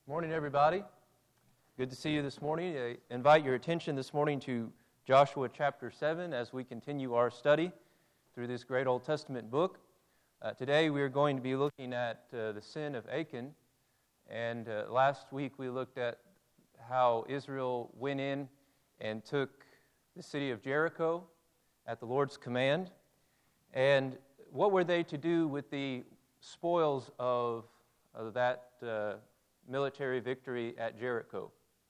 Morning, everybody. Good to see you this morning. I invite your attention this morning to Joshua chapter 7 as we continue our study through this great Old Testament book. Today we are going to be looking at the sin of Achan. And last week we looked at how Israel went in and took the city of Jericho at the Lord's command. And what were they to do with the spoils of that military victory at Jericho?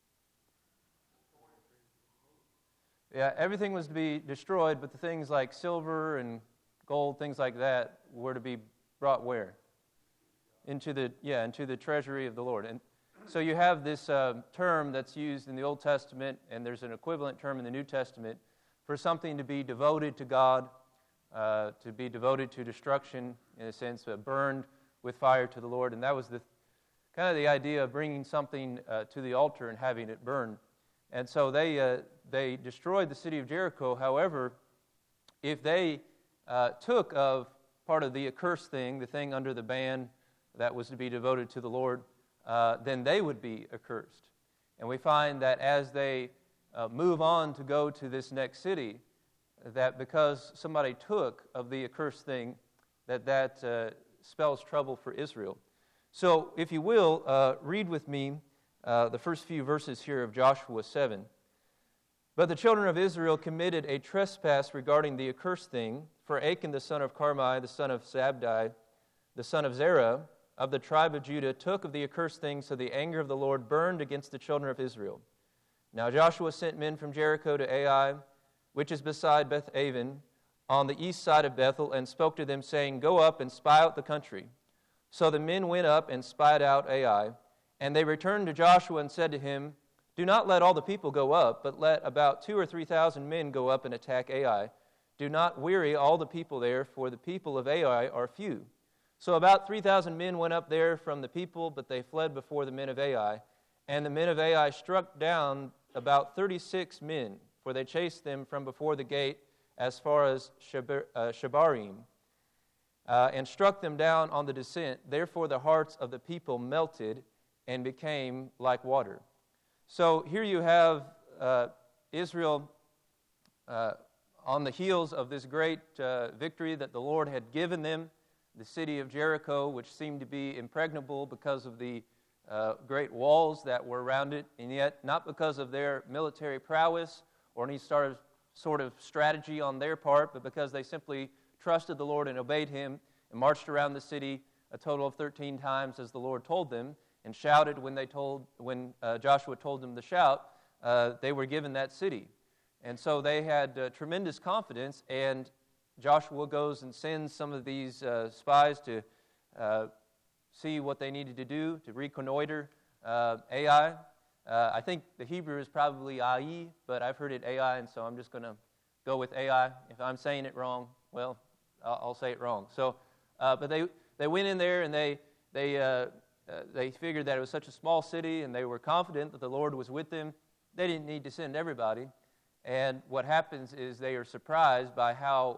Yeah, everything was to be destroyed, but the things like silver and gold, things like that, were to be brought where? Into the treasury of the Lord. And so you have this term that's used in the Old Testament, and there's an equivalent term in the New Testament for something to be devoted to God, to be devoted to destruction, in a sense, burned with fire to the Lord. And that was kind of the idea of bringing something to the altar and having it burned. And so they destroyed the city of Jericho. However, if they took of part of the accursed thing, the thing under the ban that was to be devoted to the Lord, then they would be accursed. And we find that as they move on to go to this next city, that because somebody took of the accursed thing, that spells trouble for Israel. So, if you will, read with me the first few verses here of Joshua 7. But the children of Israel committed a trespass regarding the accursed thing, for Achan the son of Carmi, the son of Zabdi, the son of Zerah, of the tribe of Judah, took of the accursed thing, so the anger of the Lord burned against the children of Israel. Now Joshua sent men from Jericho to Ai, which is beside Beth-aven, on the east side of Bethel, and spoke to them, saying, Go up and spy out the country. So the men went up and spied out Ai, and they returned to Joshua and said to him, Do not let all the people go up, but let about 2,000 or 3,000 men go up and attack Ai. Do not weary all the people there, for the people of Ai are few. So about 3,000 men went up there from the people, but they fled before the men of Ai. And the men of Ai struck down about 36 men, for they chased them from before the gate as far as Shebarim, and struck them down on the descent. Therefore the hearts of the people melted and became like water. So here you have Israel on the heels of this great victory that the Lord had given them, the city of Jericho, which seemed to be impregnable because of the great walls that were around it, and yet not because of their military prowess or any sort of strategy on their part, but because they simply trusted the Lord and obeyed Him and marched around the city a total of 13 times as the Lord told them, and shouted when Joshua told them to shout. They were given that city. And so they had tremendous confidence, and Joshua goes and sends some of these spies to see what they needed to do, to reconnoiter Ai. I think the Hebrew is probably Ai, but I've heard it Ai, and so I'm just going to go with Ai. If I'm saying it wrong, well, I'll say it wrong. So, but they went in there, and they figured that it was such a small city, and they were confident that the Lord was with them. They didn't need to send everybody. And what happens is they are surprised by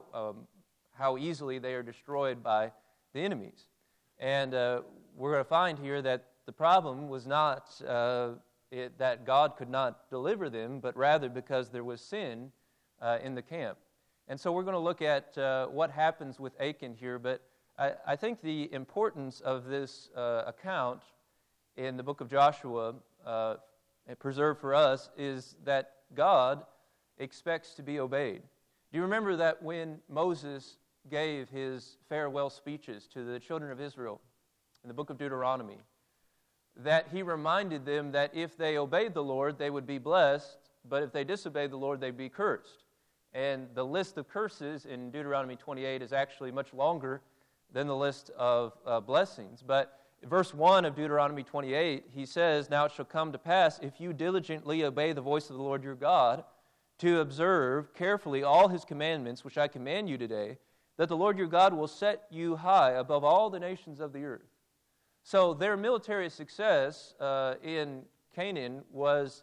how easily they are destroyed by the enemies. And we're going to find here that the problem was not that God could not deliver them, but rather because there was sin in the camp. And so we're going to look at what happens with Achan here, but I think the importance of this account in the book of Joshua, preserved for us, is that God expects to be obeyed. Do you remember that when Moses gave his farewell speeches to the children of Israel in the book of Deuteronomy, that he reminded them that if they obeyed the Lord, they would be blessed, but if they disobeyed the Lord, they'd be cursed. And the list of curses in Deuteronomy 28 is actually much longer than the list of blessings. But verse 1 of Deuteronomy 28, he says, Now it shall come to pass, if you diligently obey the voice of the Lord your God, to observe carefully all His commandments, which I command you today, that the Lord your God will set you high above all the nations of the earth. So their military success in Canaan was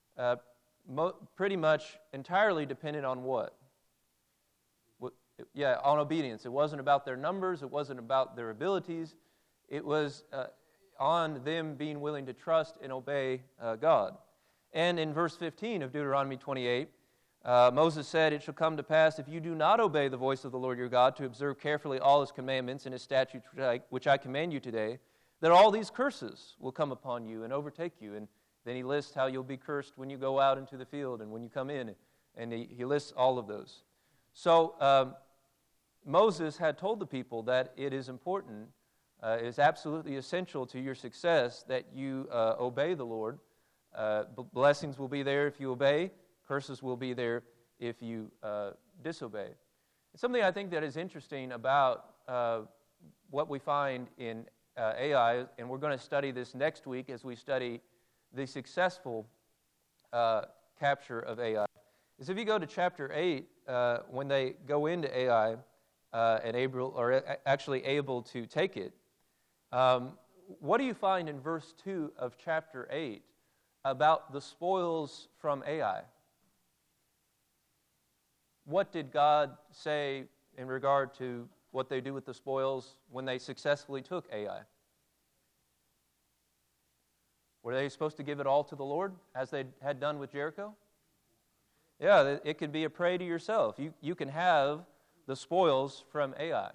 pretty much entirely dependent on what? On obedience. It wasn't about their numbers. It wasn't about their abilities. It was on them being willing to trust and obey God. And in verse 15 of Deuteronomy 28, Moses said, "It shall come to pass, if you do not obey the voice of the Lord your God, to observe carefully all his commandments and his statutes which I command you today, that all these curses will come upon you and overtake you." And then he lists how you'll be cursed when you go out into the field and when you come in, and he lists all of those. So Moses had told the people that it is important, it is absolutely essential to your success that you obey the Lord. Blessings will be there if you obey. Curses will be there if you disobey. Something I think that is interesting about what we find in AI, and we're going to study this next week as we study the successful capture of AI, is if you go to chapter 8, when they go into AI and actually able to take it, what do you find in verse 2 of chapter 8 about the spoils from Ai? What did God say in regard to what they do with the spoils when they successfully took Ai? Were they supposed to give it all to the Lord, as they had done with Jericho? Yeah, it could be a prey to yourself. You can have the spoils from Ai.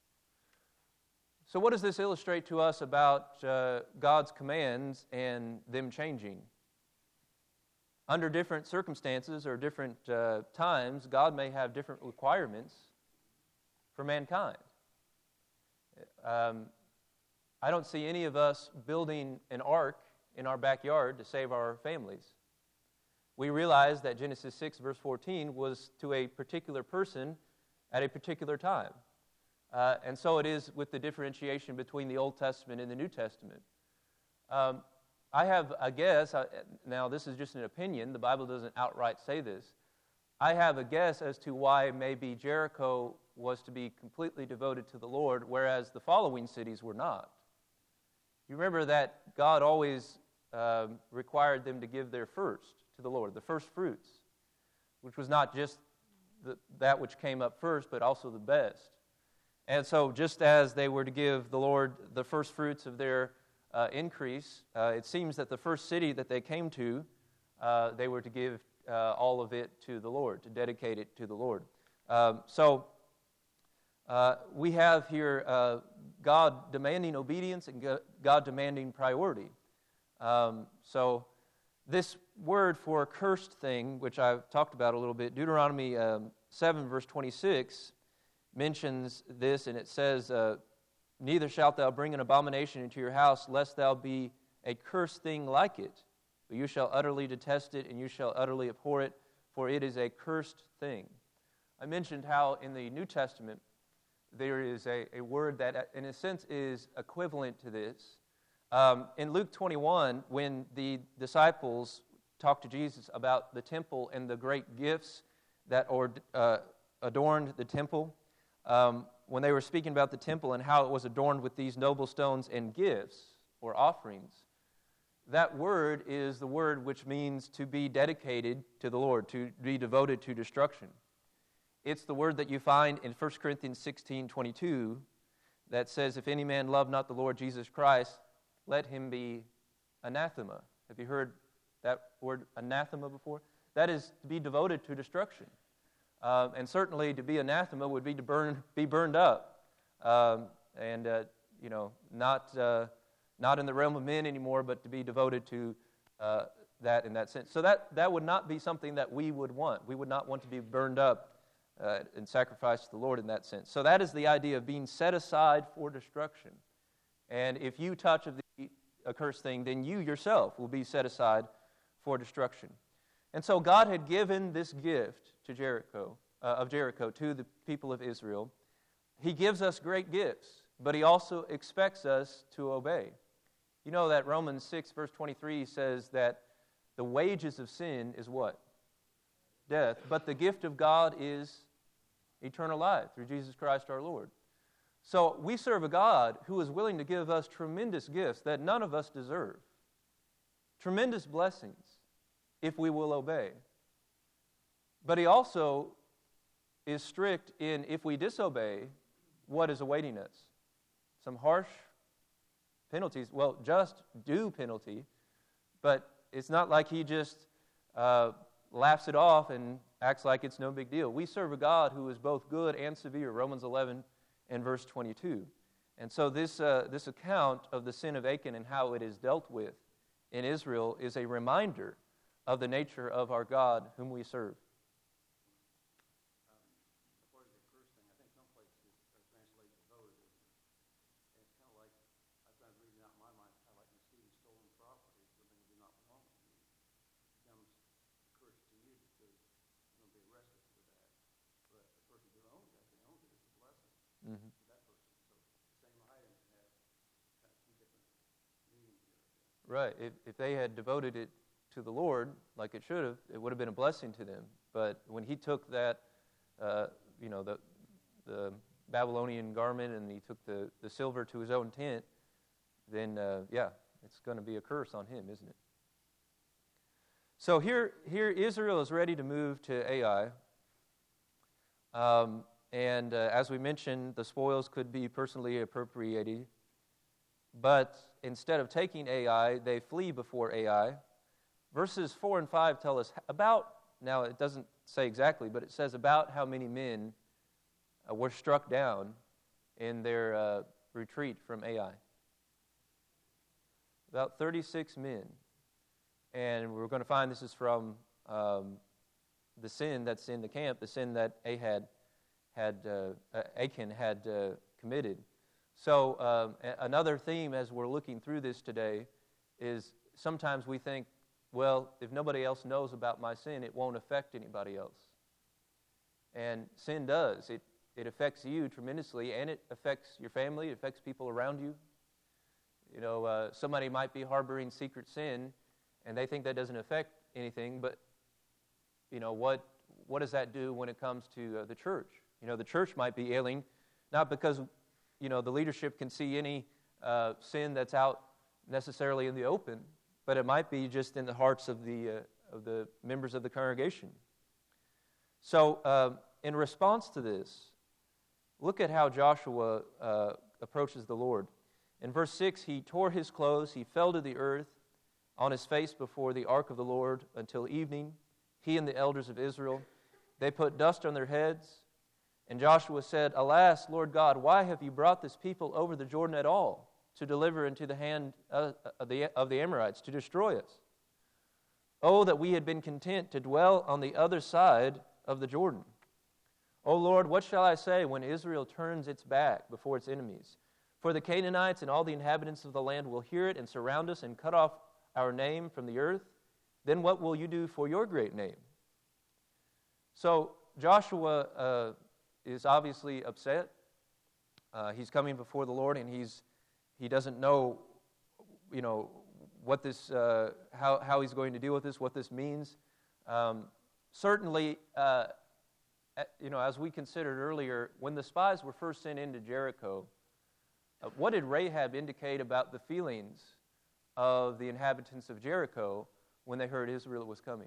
So what does this illustrate to us about God's commands and them changing? Under different circumstances or different times, God may have different requirements for mankind. I don't see any of us building an ark in our backyard to save our families. We realize that Genesis 6, verse 14, was to a particular person at a particular time. And so it is with the differentiation between the Old Testament and the New Testament. I have a guess, now this is just an opinion, the Bible doesn't outright say this. I have a guess as to why maybe Jericho was to be completely devoted to the Lord, whereas the following cities were not. You remember that God always required them to give their first to the Lord, the first fruits, which was not just that which came up first, but also the best. And so just as they were to give the Lord the first fruits of their increase, it seems that the first city that they came to, they were to give all of it to the Lord, to dedicate it to the Lord. So we have here God demanding obedience and God demanding priority. So this word for cursed thing, which I've talked about a little bit, Deuteronomy 7, verse 26, mentions this, and it says, "Neither shalt thou bring an abomination into your house, lest thou be a cursed thing like it. But you shall utterly detest it, and you shall utterly abhor it, for it is a cursed thing." I mentioned how in the New Testament there is a word that, in a sense, is equivalent to this. In Luke 21, when the disciples talked to Jesus about the temple and the great gifts that adorned the temple, when they were speaking about the temple and how it was adorned with these noble stones and gifts or offerings, that word is the word which means to be dedicated to the Lord, to be devoted to destruction. It's the word that you find in 1 Corinthians 16:22 that says, "If any man love not the Lord Jesus Christ, let him be anathema." Have you heard that word anathema before? That is to be devoted to destruction. And certainly to be anathema would be to be burned up, and not in the realm of men anymore, but to be devoted to that in that sense. So that would not be something that we would want. We would not want to be burned up and sacrificed to the Lord in that sense. So that is the idea of being set aside for destruction. And if you touch of the accursed thing, then you yourself will be set aside for destruction. And so God had given this gift to Jericho to the people of Israel. He gives us great gifts, but He also expects us to obey. You know that Romans 6, verse 23 says that the wages of sin is what? Death. But the gift of God is eternal life through Jesus Christ our Lord. So we serve a God who is willing to give us tremendous gifts that none of us deserve. Tremendous blessings if we will obey. But He also is strict in, if we disobey, what is awaiting us? Some harsh penalties. Well, just due penalty, but it's not like he just laughs it off and acts like it's no big deal. We serve a God who is both good and severe, Romans 11 and verse 22. And so this account of the sin of Achan and how it is dealt with in Israel is a reminder of the nature of our God whom we serve. Right. If they had devoted it to the Lord like it should have, it would have been a blessing to them. But when he took that, the Babylonian garment and he took the silver to his own tent, then, it's going to be a curse on him, isn't it? So here Israel is ready to move to Ai. And as we mentioned, the spoils could be personally appropriated. But instead of taking Ai, they flee before Ai. Verses 4 and 5 tell us about, now it doesn't say exactly, but it says about how many men were struck down in their retreat from Ai. About 36 men. And we're going to find this is from the sin that's in the camp, the sin that Achan had committed. So another theme as we're looking through this today is sometimes we think, well, if nobody else knows about my sin, it won't affect anybody else. And sin does. It affects you tremendously, and it affects your family, it affects people around you. You know, somebody might be harboring secret sin, and they think that doesn't affect anything, but, you know, what does that do when it comes to the church? You know, the church might be ailing, not because the leadership can see any sin that's out necessarily in the open, but it might be just in the hearts of the members of the congregation. So, in response to this, look at how Joshua approaches the Lord. In verse 6, he tore his clothes, he fell to the earth on his face before the ark of the Lord until evening. He and the elders of Israel, they put dust on their heads. And Joshua said, "Alas, Lord God, why have you brought this people over the Jordan at all, to deliver into the hand of the Amorites, to destroy us? Oh, that we had been content to dwell on the other side of the Jordan. O Lord, what shall I say when Israel turns its back before its enemies? For the Canaanites and all the inhabitants of the land will hear it and surround us and cut off our name from the earth. Then what will you do for your great name?" So Joshua is obviously upset. He's coming before the Lord, and he doesn't know, what this, how he's going to deal with this, what this means. Certainly, as we considered earlier, when the spies were first sent into Jericho, what did Rahab indicate about the feelings of the inhabitants of Jericho when they heard Israel was coming?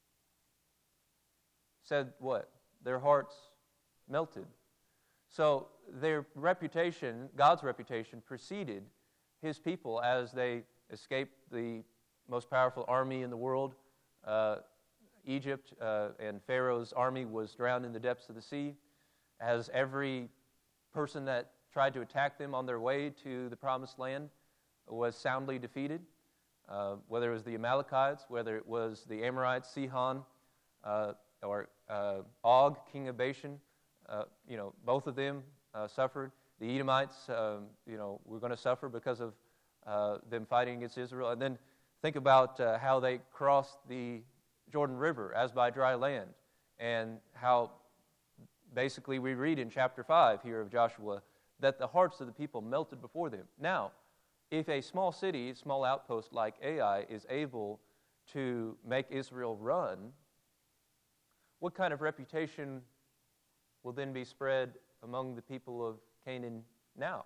Said what? Their hearts melted. So their reputation, God's reputation, preceded his people as they escaped the most powerful army in the world. Egypt and Pharaoh's army was drowned in the depths of the sea, as every person that tried to attack them on their way to the promised land was soundly defeated, whether it was the Amalekites, whether it was the Amorites, Sihon, or Og, king of Bashan. Both of them suffered. The Edomites, were going to suffer because of them fighting against Israel. And then think about how they crossed the Jordan River as by dry land, and how basically we read in chapter 5 here of Joshua that the hearts of the people melted before them. Now, if a small city, small outpost like Ai is able to make Israel run, what kind of reputation will then be spread among the people of Canaan now?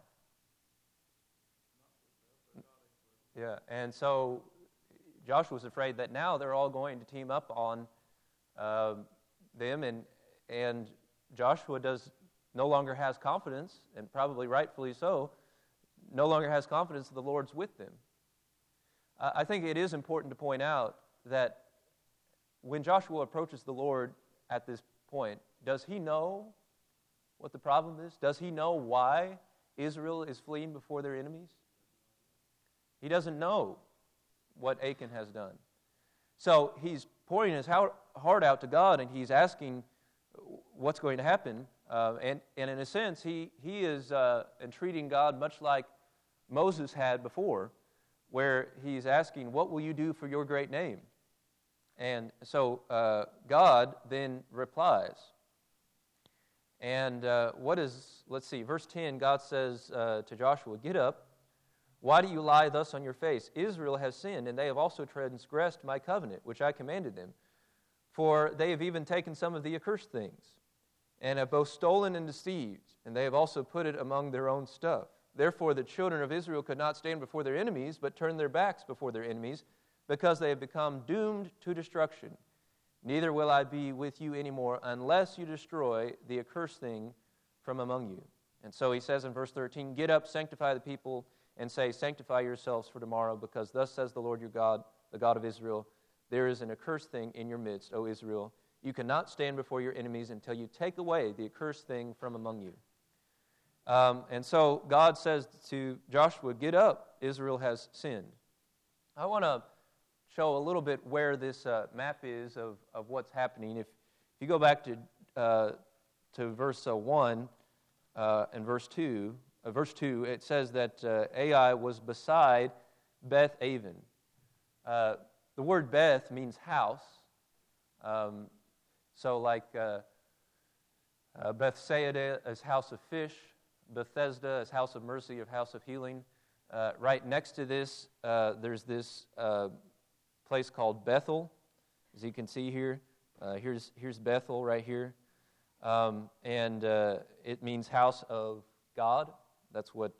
Yeah, and so Joshua's afraid that now they're all going to team up on them, and Joshua no longer has confidence, and probably rightfully so, no longer has confidence that the Lord's with them. I think it is important to point out that when Joshua approaches the Lord at this point, does he know what the problem is? Does he know why Israel is fleeing before their enemies? He doesn't know what Achan has done. So he's pouring his heart out to God, and he's asking what's going to happen. And in a sense, he is entreating God much like Moses had before, where he's asking, what will you do for your great name? And so God then replies. And let's see, verse 10, God says to Joshua, "Get up. Why do you lie thus on your face? Israel has sinned, and they have also transgressed my covenant, which I commanded them. For they have even taken some of the accursed things, and have both stolen and deceived, and they have also put it among their own stuff. Therefore the children of Israel could not stand before their enemies, but turned their backs before their enemies, because they have become doomed to destruction. Neither will I be with you anymore, unless you destroy the accursed thing from among you." And so he says in verse 13, "Get up, sanctify the people, and say, sanctify yourselves for tomorrow, because thus says the Lord your God, the God of Israel, there is an accursed thing in your midst, O Israel. You cannot stand before your enemies until you take away the accursed thing from among you." And so God says to Joshua, "Get up, Israel has sinned." I want to show a little bit where this map is of what's happening. If you go back to verse 1 and verse 2, it says that Ai was beside Beth Aven. The word Beth means house. So like Bethsaida is house of fish, Bethesda is house of mercy, of house of healing. Right next to this, there's this place called Bethel, as you can see here. Here's Bethel right here. And it means house of God. That's what,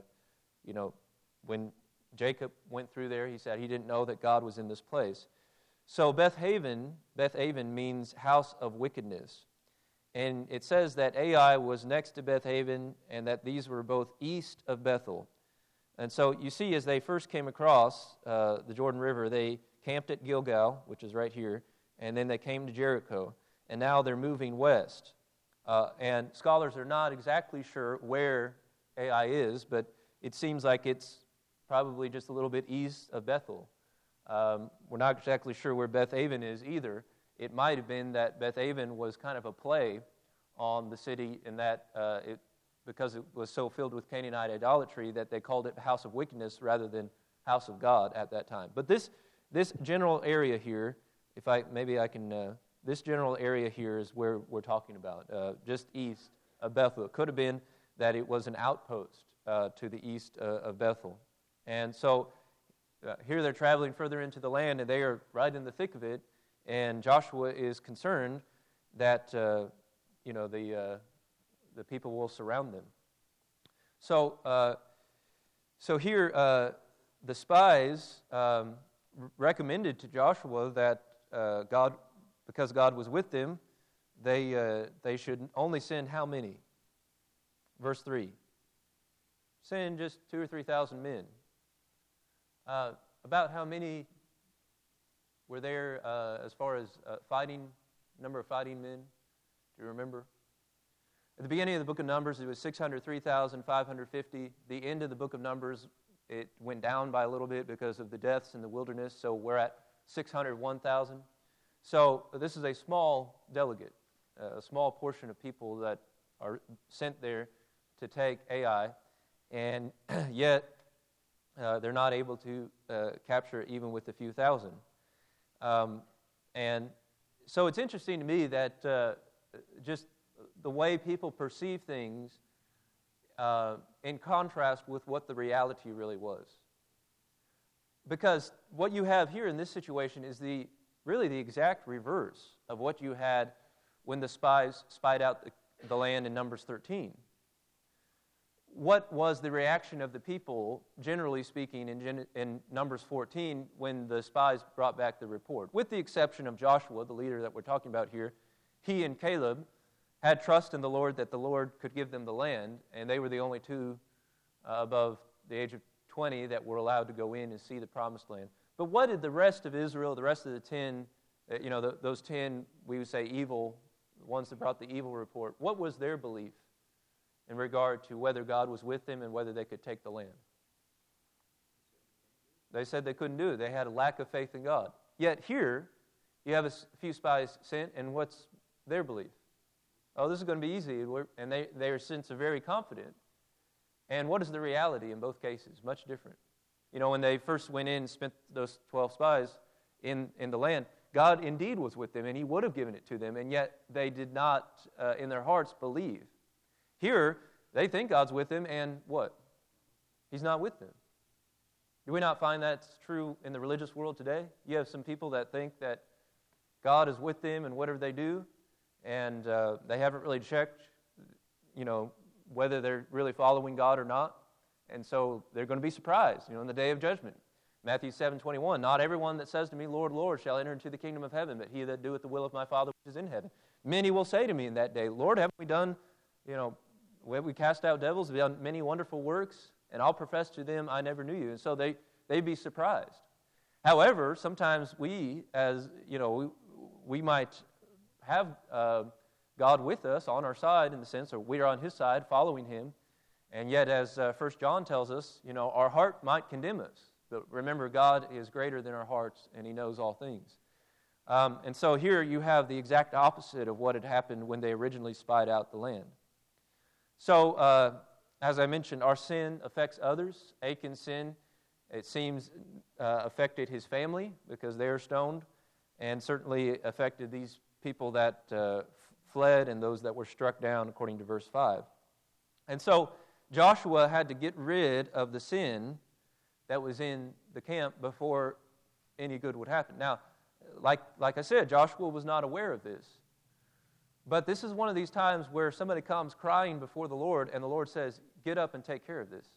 when Jacob went through there, he said he didn't know that God was in this place. So Beth Aven means house of wickedness. And it says that Ai was next to Beth Aven, and that these were both east of Bethel. And so you see, as they first came across the Jordan River, they camped at Gilgal, which is right here, and then they came to Jericho. And now they're moving west. And scholars are not exactly sure where Ai is, but it seems like it's probably just a little bit east of Bethel. We're not exactly sure where Beth Aven is either. It might have been that Beth Aven was kind of a play on the city in that because it was so filled with Canaanite idolatry that they called it house of wickedness rather than house of God at that time. But this general area here, this general area here is where we're talking about, just east of Bethel. It could have been that it was an outpost to the east of Bethel. And so here they're traveling further into the land, and they are right in the thick of it, and Joshua is concerned that the people will surround them. So here the spies recommended to Joshua that because God was with them, they should only send how many? Verse 3. Send just 2,000 or 3,000 men. About how many were there as far as number of fighting men? Do you remember? At the beginning of the book of Numbers, it was 603,550. The end of the book of Numbers, it went down by a little bit because of the deaths in the wilderness, so we're at 601,000. So this is a small delegate, a small portion of people that are sent there to take Ai, and yet they're not able to capture it even with a few thousand. And so it's interesting to me that just the way people perceive things in contrast with what the reality really was. Because what you have here in this situation is really the exact reverse of what you had when the spies spied out the land in Numbers 13. What was the reaction of the people, generally speaking, in Numbers 14 when the spies brought back the report? With the exception of Joshua, the leader that we're talking about here, he and Caleb had trust in the Lord that the Lord could give them the land, and they were the only two above the age of 20 that were allowed to go in and see the promised land. But what did the rest of Israel, the rest of the 10, those 10, we would say evil, the ones that brought the evil report, what was their belief in regard to whether God was with them and whether they could take the land? They said they couldn't do it. They had a lack of faith in God. Yet here, you have a few spies sent, and what's their belief? Oh, this is going to be easy, and they are since very confident. And what is the reality in both cases? Much different. When they first went in and spent those 12 spies in the land, God indeed was with them, and He would have given it to them, and yet they did not, in their hearts, believe. Here, they think God's with them, and what? He's not with them. Do we not find that's true in the religious world today? You have some people that think that God is with them in whatever they do, and they haven't really checked, whether they're really following God or not. And so they're going to be surprised, in the day of judgment. Matthew 7:21, not everyone that says to me, Lord, Lord, shall enter into the kingdom of heaven, but he that doeth the will of my Father which is in heaven. Many will say to me in that day, Lord, haven't we done, have we cast out devils, have we done many wonderful works? And I'll profess to them, I never knew you. And so they'd be surprised. However, sometimes we, we might have God with us on our side in the sense, or we are on His side following Him. And yet, as 1 John tells us, our heart might condemn us. But remember, God is greater than our hearts, and He knows all things. And so here you have the exact opposite of what had happened when they originally spied out the land. So, as I mentioned, our sin affects others. Achan's sin, it seems, affected his family because they are stoned, and certainly affected these people that fled and those that were struck down, according to verse 5. And so Joshua had to get rid of the sin that was in the camp before any good would happen. Now, like I said, Joshua was not aware of this. But this is one of these times where somebody comes crying before the Lord, and the Lord says, get up and take care of this.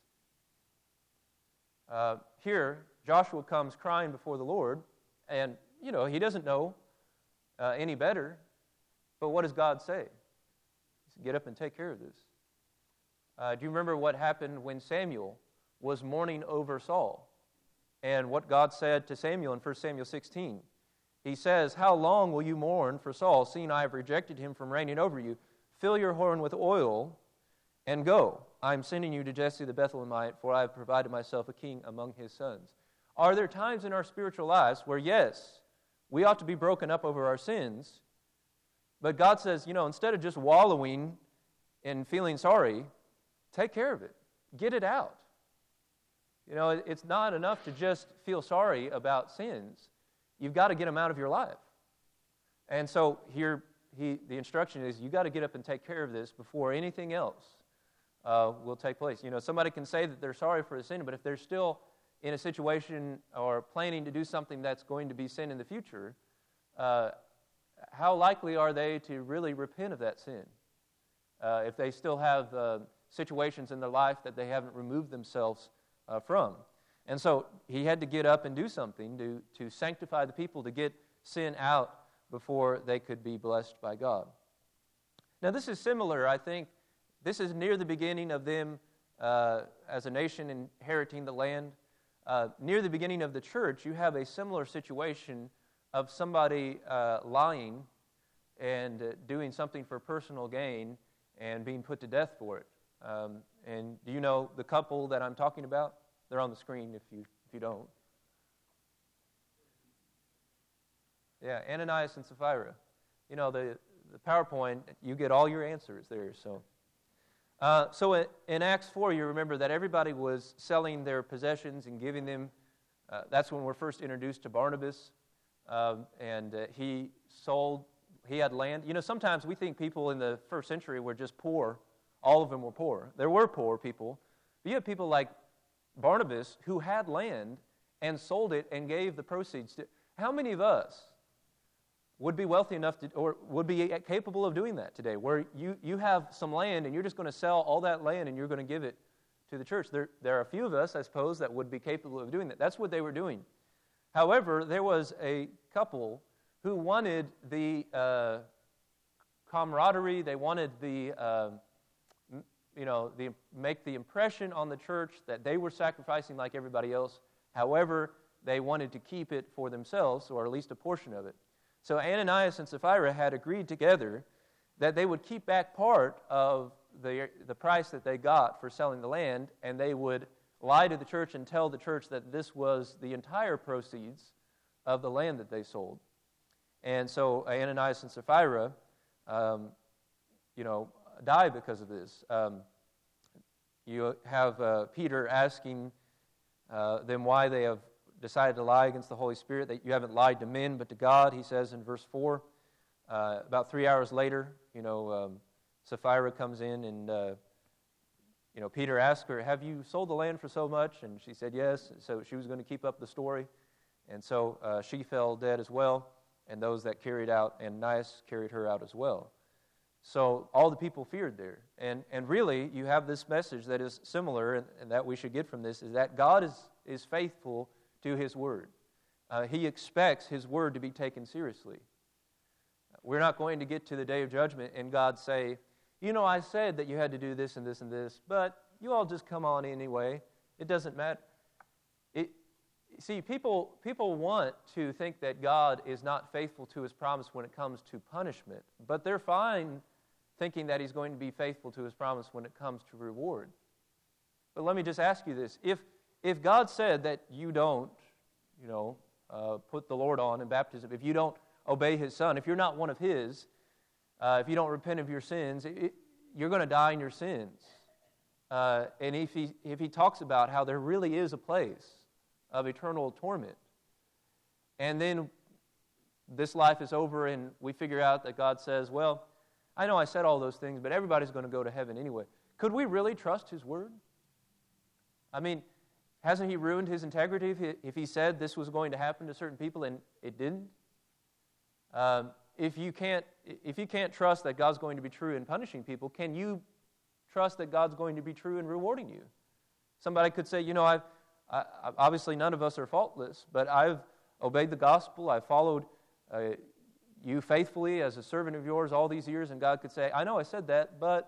Here, Joshua comes crying before the Lord, and, he doesn't know any better. But what does God say? He says, get up and take care of this. Do you remember what happened when Samuel was mourning over Saul? And what God said to Samuel in 1 Samuel 16. He says, how long will you mourn for Saul, seeing I have rejected him from reigning over you? Fill your horn with oil and go. I am sending you to Jesse the Bethlehemite, for I have provided myself a king among his sons. Are there times in our spiritual lives where, yes, we ought to be broken up over our sins, but God says, instead of just wallowing and feeling sorry, take care of it. Get it out. It's not enough to just feel sorry about sins. You've got to get them out of your life. And so here, the instruction is, you've got to get up and take care of this before anything else will take place. Somebody can say that they're sorry for a sin, but if they're still in a situation or planning to do something that's going to be sin in the future, how likely are they to really repent of that sin? If they still have situations in their life that they haven't removed themselves from. And so he had to get up and do something to sanctify the people, to get sin out before they could be blessed by God. Now this is similar, I think. This is near the beginning of them as a nation inheriting the land. Near the beginning of the church, you have a similar situation of somebody lying and doing something for personal gain and being put to death for it. And do you know the couple that I'm talking about? They're on the screen if you don't. Yeah, Ananias and Sapphira. The PowerPoint, you get all your answers there. So in Acts 4, you remember that everybody was selling their possessions and giving them. That's when we're first introduced to Barnabas. And he had land. Sometimes we think people in the first century were just poor. All of them were poor. There were poor people. But you have people like Barnabas who had land and sold it and gave the proceeds to. How many of us would be wealthy enough to, or would be capable of doing that today, where you have some land and you're just going to sell all that land and you're going to give it to the church? There are a few of us, I suppose, that would be capable of doing that. That's what they were doing. However, there was a couple who wanted the camaraderie, they wanted the make the impression on the church that they were sacrificing like everybody else. However, they wanted to keep it for themselves, or at least a portion of it. So Ananias and Sapphira had agreed together that they would keep back part of the price that they got for selling the land, and they would lie to the church and tell the church that this was the entire proceeds of the land that they sold. And so Ananias and Sapphira, die because of this. You have Peter asking them why they have decided to lie against the Holy Spirit, that you haven't lied to men but to God, he says in verse 4. About 3 hours later, Sapphira comes in and, Peter asked her, have you sold the land for so much? And she said yes. So she was going to keep up the story. And so she fell dead as well. And those that carried out Ananias carried her out as well. So all the people feared there. And really, you have this message that is similar, and that we should get from this, is that God is faithful to His Word. He expects His Word to be taken seriously. We're not going to get to the day of judgment and God say, I said that you had to do this and this and this, but you all just come on anyway. It doesn't matter. See, people want to think that God is not faithful to His promise when it comes to punishment, but they're fine thinking that He's going to be faithful to His promise when it comes to reward. But let me just ask you this. If God said that you don't, put the Lord on in baptism, if you don't obey His Son, if you're not one of His, if you don't repent of your sins, you're going to die in your sins. And if he talks about how there really is a place of eternal torment, and then this life is over and we figure out that God says, well, I know I said all those things, but everybody's going to go to heaven anyway. Could we really trust His Word? I mean, hasn't He ruined His integrity if He said this was going to happen to certain people and it didn't? If you can't trust that God's going to be true in punishing people, can you trust that God's going to be true in rewarding you? Somebody could say, I obviously none of us are faultless, but I've obeyed the gospel, I've followed you faithfully as a servant of yours all these years, and God could say, I know I said that, but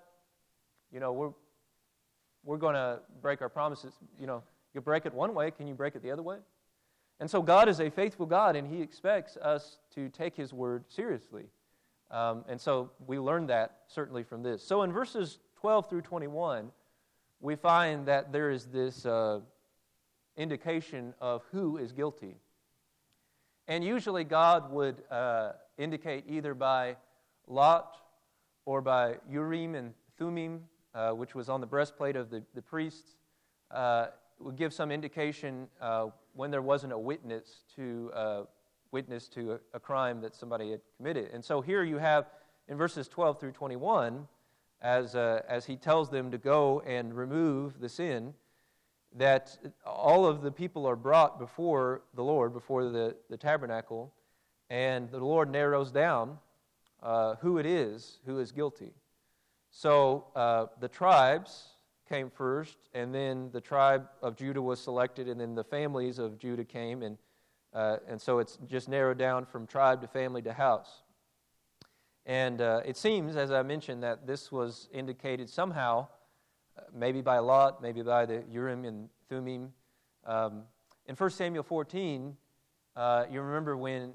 we're going to break our promises. You break it one way, can you break it the other way? And so God is a faithful God, and He expects us to take His Word seriously. And so we learn that certainly from this. So in verses 12 through 21, we find that there is this indication of who is guilty. And usually God would indicate either by Lot or by Urim and Thummim, which was on the breastplate of the priests, would give some indication when there wasn't a witness to a crime that somebody had committed. And so here you have in verses 12 through 21, as he tells them to go and remove the sin, that all of the people are brought before the Lord, before the tabernacle, and the Lord narrows down who it is who is guilty. So the tribes came first, and then the tribe of Judah was selected, and then the families of Judah came, and so it's just narrowed down from tribe to family to house. And it seems, as I mentioned, that this was indicated somehow, maybe by Lot, maybe by the Urim and Thummim. In 1 Samuel 14, you remember when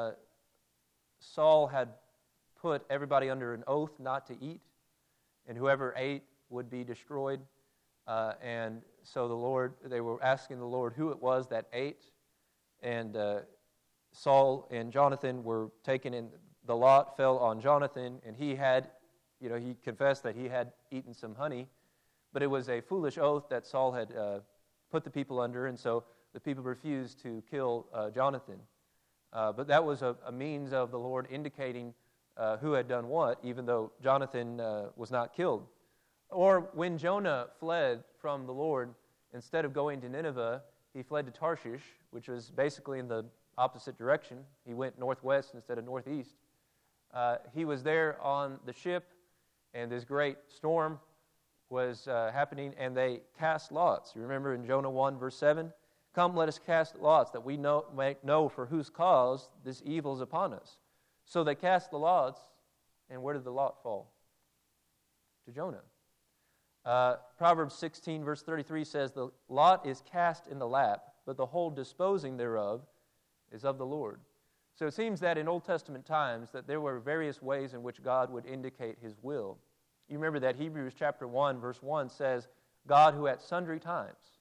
Saul had put everybody under an oath not to eat, and whoever ate would be destroyed. And so they were asking the Lord who it was that ate, and Saul and Jonathan were taken in. The lot fell on Jonathan, and he confessed that he had eaten some honey, but it was a foolish oath that Saul had put the people under, and so the people refused to kill Jonathan. But that was a means of the Lord indicating who had done what, even though Jonathan was not killed. Or when Jonah fled from the Lord, instead of going to Nineveh, he fled to Tarshish, which was basically in the opposite direction. He went northwest instead of northeast. He was there on the ship, and this great storm was happening, and they cast lots. You remember in Jonah 1, verse 7? Come, let us cast lots, that we may know for whose cause this evil is upon us. So they cast the lots, and where did the lot fall? To Jonah. Proverbs 16, verse 33 says, "The lot is cast in the lap, but the whole disposing thereof is of the Lord." So it seems that in Old Testament times that there were various ways in which God would indicate His will. You remember that Hebrews chapter 1, verse 1 says, "God who at sundry times,"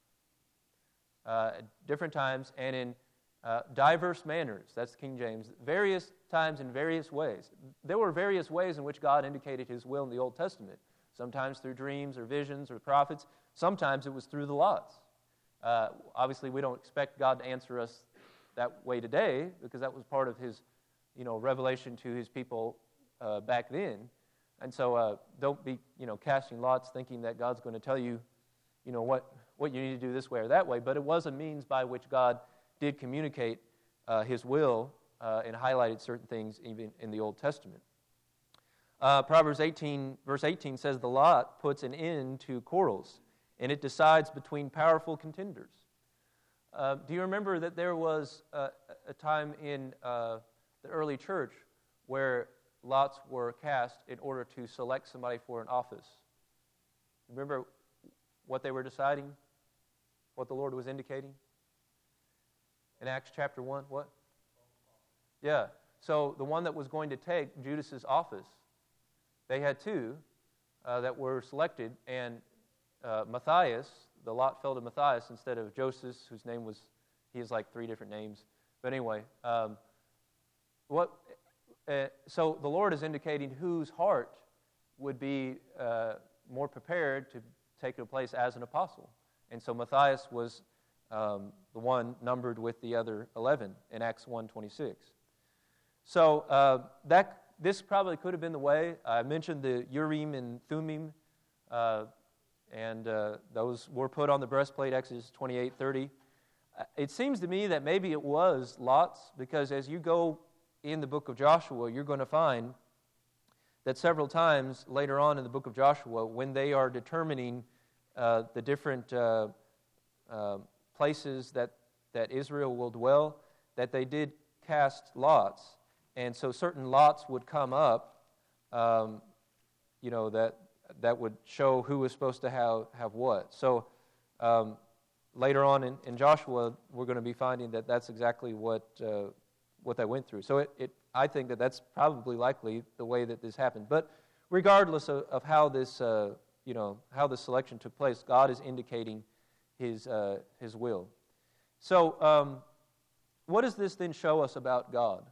different times, and in diverse manners, that's King James, various times in various ways. There were various ways in which God indicated His will in the Old Testament. Sometimes through dreams or visions or prophets. Sometimes it was through the lots. Obviously, we don't expect God to answer us that way today because that was part of His, revelation to His people back then. And so don't be, casting lots thinking that God's going to tell you, what you need to do this way or that way. But it was a means by which God did communicate His will and highlighted certain things even in the Old Testament. Proverbs 18, verse 18 says, "The lot puts an end to quarrels, and it decides between powerful contenders." Do you remember that there was a time in the early church where lots were cast in order to select somebody for an office? Remember what they were deciding? What the Lord was indicating? In Acts chapter 1, what? Yeah. So the one that was going to take Judas's office, they had two that were selected, and Matthias, the lot fell to Matthias instead of Joseph, whose name was, he has like 3 different names. But anyway, so the Lord is indicating whose heart would be more prepared to take a place as an apostle. And so Matthias was the one numbered with the other 11 in Acts 1:26. So this probably could have been the way. I mentioned the Urim and Thummim, and those were put on the breastplate, Exodus 28:30. It seems to me that maybe it was lots, because as you go in the book of Joshua, you're going to find that several times later on in the book of Joshua, when they are determining the different places that Israel will dwell, that they did cast lots. And so certain lots would come up, that would show who was supposed to have what. So later on in Joshua, we're going to be finding that that's exactly what they went through. So I think that that's probably likely the way that this happened. But regardless of how this, how the selection took place, God is indicating His will. So what does this then show us about God?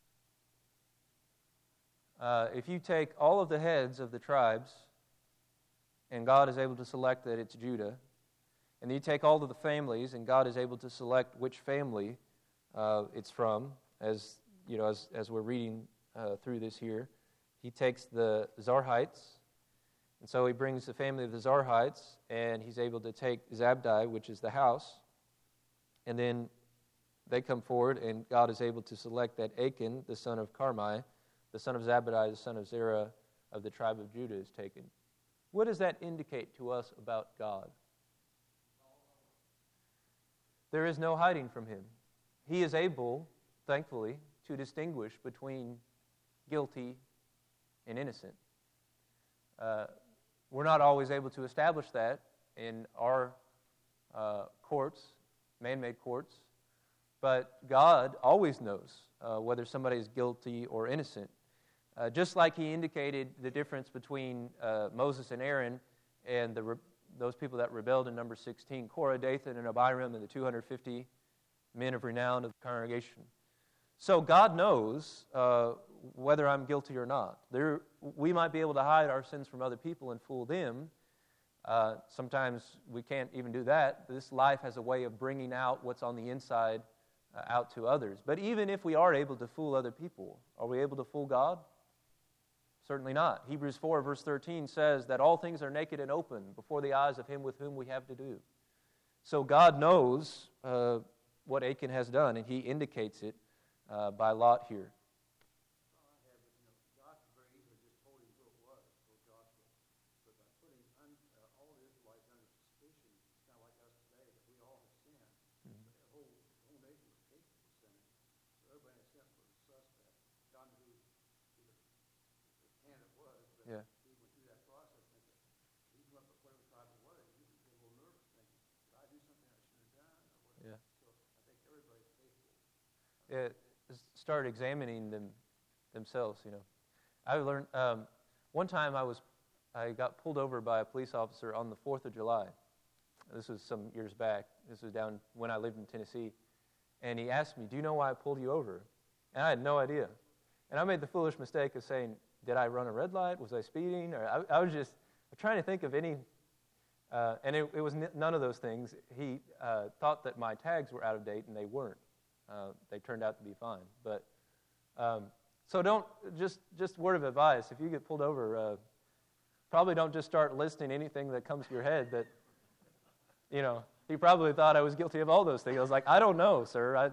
If you take all of the heads of the tribes, and God is able to select that it's Judah, and then you take all of the families, and God is able to select which family it's from, as we're reading through this here, He takes the Zarhites, and so He brings the family of the Zarhites, and He's able to take Zabdi, which is the house, and then they come forward, and God is able to select that Achan, the son of Carmi, the son of Zabdi, the son of Zerah of the tribe of Judah, is taken. What does that indicate to us about God? There is no hiding from Him. He is able, thankfully, to distinguish between guilty and innocent. We're not always able to establish that in our courts, man-made courts, but God always knows whether somebody is guilty or innocent. Just like He indicated the difference between Moses and Aaron and those people that rebelled in Numbers 16, Korah, Dathan, and Abiram, and the 250 men of renown of the congregation. So God knows whether I'm guilty or not. We might be able to hide our sins from other people and fool them. Sometimes we can't even do that. This life has a way of bringing out what's on the inside out to others. But even if we are able to fool other people, are we able to fool God? Certainly not. Hebrews 4, verse 13 says that all things are naked and open before the eyes of Him with whom we have to do. So God knows what Achan has done, and He indicates it by lot here. start examining themselves. I learned one time I got pulled over by a police officer on the 4th of July. This was some years back. This was down when I lived in Tennessee. And he asked me, "Do you know why I pulled you over?" And I had no idea. And I made the foolish mistake of saying, "Did I run a red light? Was I speeding?" Or I was just trying to think of any, and it was none of those things. He thought that my tags were out of date, and they weren't. They turned out to be fine. But so don't, just word of advice, if you get pulled over, probably don't just start listing anything that comes to your head that, he probably thought I was guilty of all those things. I was like, "I don't know, sir.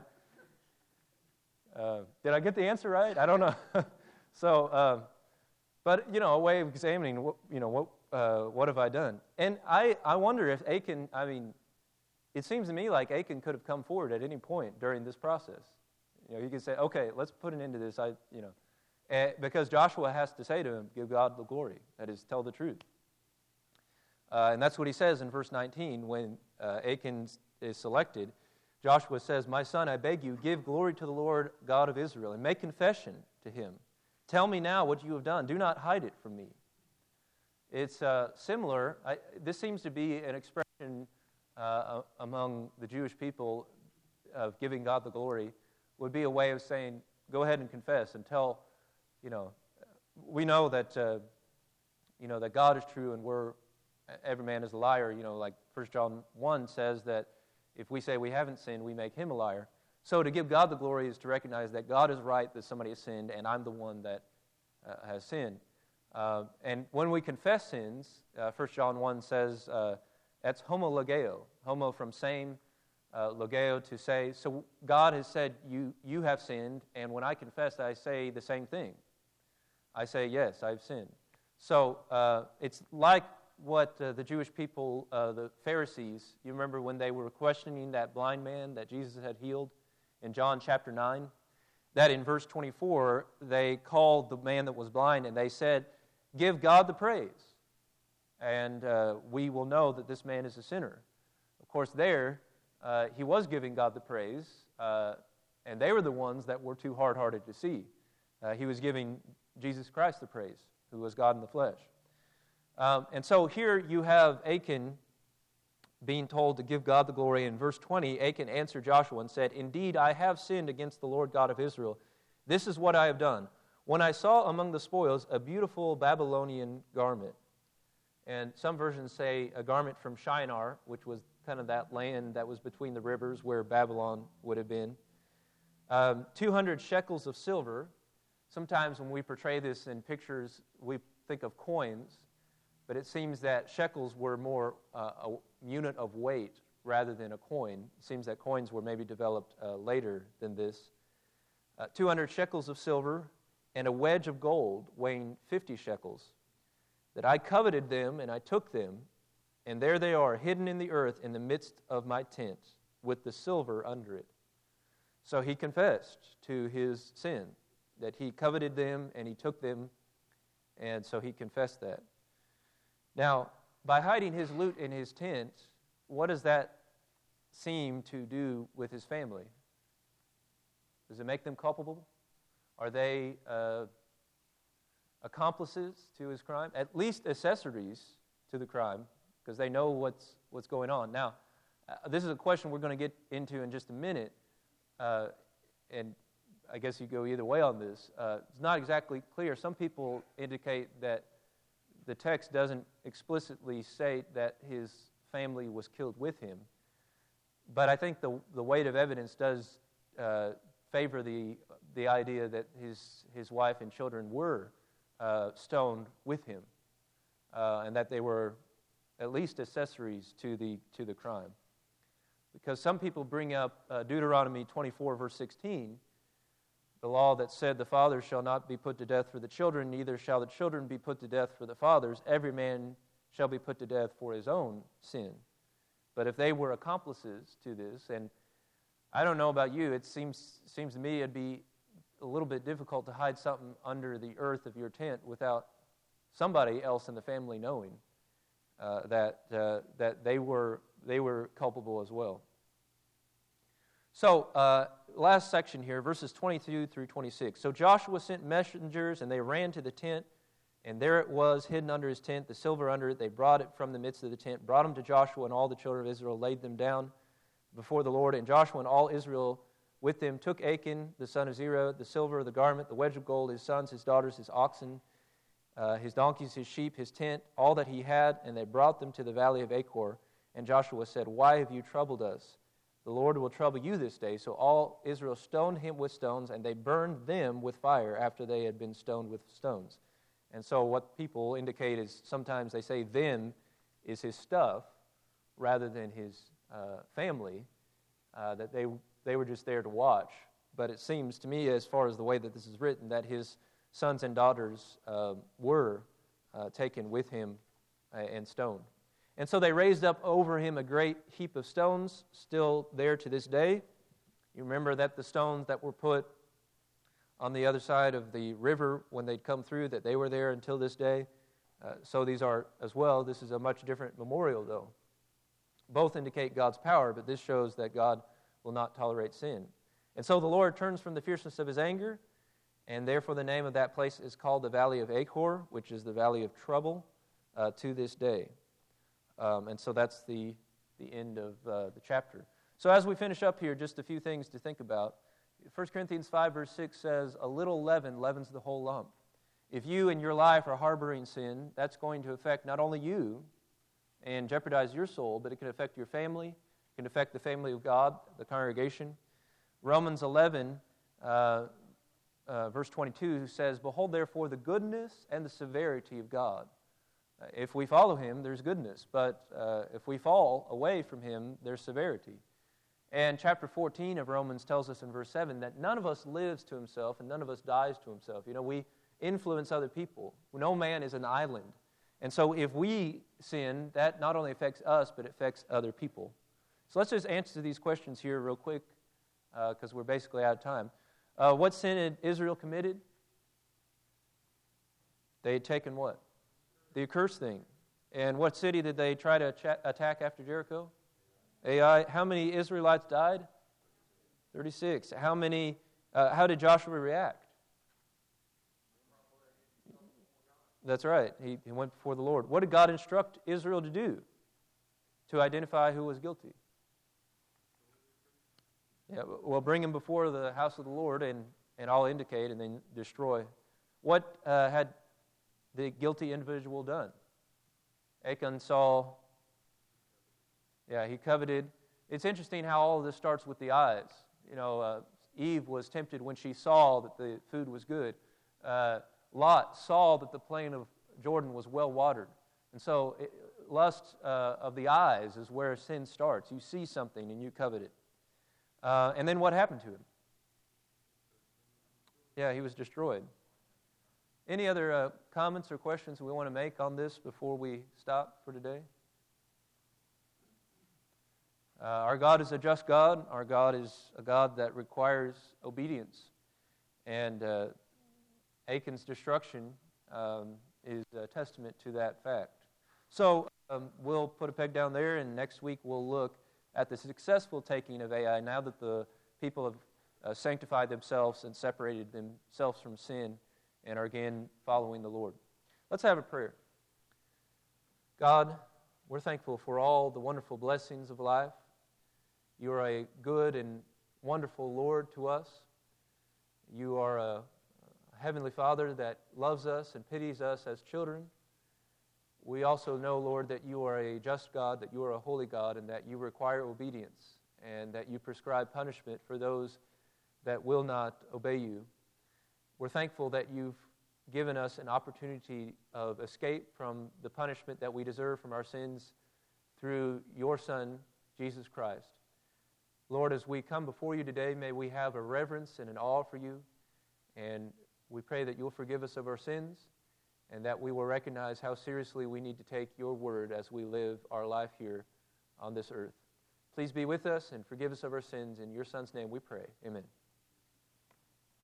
Did I get the answer right? I don't know." So, but, a way of examining, what have I done? And I wonder if Achan, it seems to me like Achan could have come forward at any point during this process. He could say, "Okay, let's put an end to this," because Joshua has to say to him, "Give God the glory," that is, tell the truth. And that's what he says in verse 19 when Achan is selected. Joshua says, "My son, I beg you, give glory to the Lord God of Israel, and make confession to him. Tell me now what you have done. Do not hide it from me." It's similar. This seems to be an expression among the Jewish people of giving God the glory, would be a way of saying, go ahead and confess and tell, we know that, that God is true and every man is a liar. Like 1 John 1 says that if we say we haven't sinned, we make him a liar. So to give God the glory is to recognize that God is right, that somebody has sinned, and I'm the one that has sinned. And when we confess sins, 1 John 1 says that's homologeo. Homo from same, logeo to say. So God has said, you have sinned, and when I confess, I say the same thing. I say, yes, I've sinned. So it's like what the Jewish people, the Pharisees, you remember when they were questioning that blind man that Jesus had healed in John chapter 9? That in verse 24, they called the man that was blind and they said, "Give God the praise, and we will know that this man is a sinner." Of course, there, he was giving God the praise, and they were the ones that were too hard-hearted to see. He was giving Jesus Christ the praise, who was God in the flesh. And so here you have Achan being told to give God the glory. In verse 20, Achan answered Joshua and said, "Indeed, I have sinned against the Lord God of Israel. This is what I have done. When I saw among the spoils a beautiful Babylonian garment," and some versions say a garment from Shinar, which was kind of that land that was between the rivers where Babylon would have been, 200 shekels of silver. Sometimes when we portray this in pictures, we think of coins, but it seems that shekels were more a unit of weight rather than a coin. It seems that coins were maybe developed later than this. 200 shekels of silver and a wedge of gold weighing 50 shekels. That I coveted them and I took them, and there they are, hidden in the earth in the midst of my tent, with the silver under it. So he confessed to his sin, that he coveted them and he took them, and so he confessed that. Now, by hiding his loot in his tent, what does that seem to do with his family? Does it make them culpable? Are they accomplices to his crime? At least accessories to the crime, because they know what's going on. Now, this is a question we're going to get into in just a minute, and I guess you go either way on this. It's not exactly clear. Some people indicate that the text doesn't explicitly say that his family was killed with him, but I think the weight of evidence does favor the idea that his wife and children were stoned with him, and that they were at least accessories to the crime. Because some people bring up Deuteronomy 24, verse 16, the law that said the fathers shall not be put to death for the children, neither shall the children be put to death for the fathers. Every man shall be put to death for his own sin. But if they were accomplices to this, and I don't know about you, it seems to me it'd be a little bit difficult to hide something under the earth of your tent without somebody else in the family knowing that they were culpable as well. So, last section here, verses 22 through 26. So Joshua sent messengers, and they ran to the tent, and there it was, hidden under his tent, the silver under it. They brought it from the midst of the tent, brought them to Joshua, and all the children of Israel laid them down before the Lord. And Joshua and all Israel with them took Achan, the son of Zerah, the silver, the garment, the wedge of gold, his sons, his daughters, his oxen, his donkeys, his sheep, his tent, all that he had, and they brought them to the valley of Achor. And Joshua said, "Why have you troubled us? The Lord will trouble you this day." So all Israel stoned him with stones, and they burned them with fire after they had been stoned with stones. And so what people indicate is sometimes they say them is his stuff rather than his family, that they were just there to watch. But it seems to me, as far as the way that this is written, that his sons and daughters were taken with him and stoned. And so they raised up over him a great heap of stones, still there to this day. You remember that the stones that were put on the other side of the river when they'd come through, that they were there until this day. So these are as well. This is a much different memorial, though. Both indicate God's power, but this shows that God will not tolerate sin. And so the Lord turns from the fierceness of his anger, and therefore the name of that place is called the Valley of Achor, which is the Valley of Trouble, to this day. And so that's the end of the chapter. So as we finish up here, just a few things to think about. 1 Corinthians 5 verse 6 says, "A little leaven leavens the whole lump." If you in your life are harboring sin, that's going to affect not only you and jeopardize your soul, but it can affect your family, it can affect the family of God, the congregation. Romans 11 verse 22 says, "Behold therefore the goodness and the severity of God." If we follow him, there's goodness. But if we fall away from him, there's severity. And chapter 14 of Romans tells us in verse 7 that none of us lives to himself and none of us dies to himself. You know, we influence other people. No man is an island. And so if we sin, that not only affects us, but it affects other people. So let's just answer these questions here real quick, because we're basically out of time. What sin had Israel committed? They had taken what? The accursed thing. And what city did they try to attack after Jericho? Ai. How many Israelites died? 36. How did Joshua react? That's right. He went before the Lord. What did God instruct Israel to do to identify who was guilty? Yeah, well, bring him before the house of the Lord, and I'll indicate, and then destroy. What had the guilty individual done? Achan saw, he coveted. It's interesting how all of this starts with the eyes. You know, Eve was tempted when she saw that the food was good. Lot saw that the plain of Jordan was well watered. And so lust of the eyes is where sin starts. You see something and you covet it. And then what happened to him? Yeah, he was destroyed. Any other comments or questions we want to make on this before we stop for today? Our God is a just God. Our God is a God that requires obedience. And Achan's destruction is a testament to that fact. So we'll put a peg down there, and next week we'll look at the successful taking of Ai now that the people have sanctified themselves and separated themselves from sin and are again following the Lord. Let's have a prayer. God, we're thankful for all the wonderful blessings of life. You are a good and wonderful Lord to us. You are a Heavenly Father that loves us and pities us as children. We also know, Lord, that you are a just God, that you are a holy God, and that you require obedience, and that you prescribe punishment for those that will not obey you. We're thankful that you've given us an opportunity of escape from the punishment that we deserve from our sins through your Son, Jesus Christ. Lord, as we come before you today, may we have a reverence and an awe for you, and we pray that you'll forgive us of our sins, and that we will recognize how seriously we need to take your word as we live our life here on this earth. Please be with us and forgive us of our sins. In your Son's name we pray. Amen.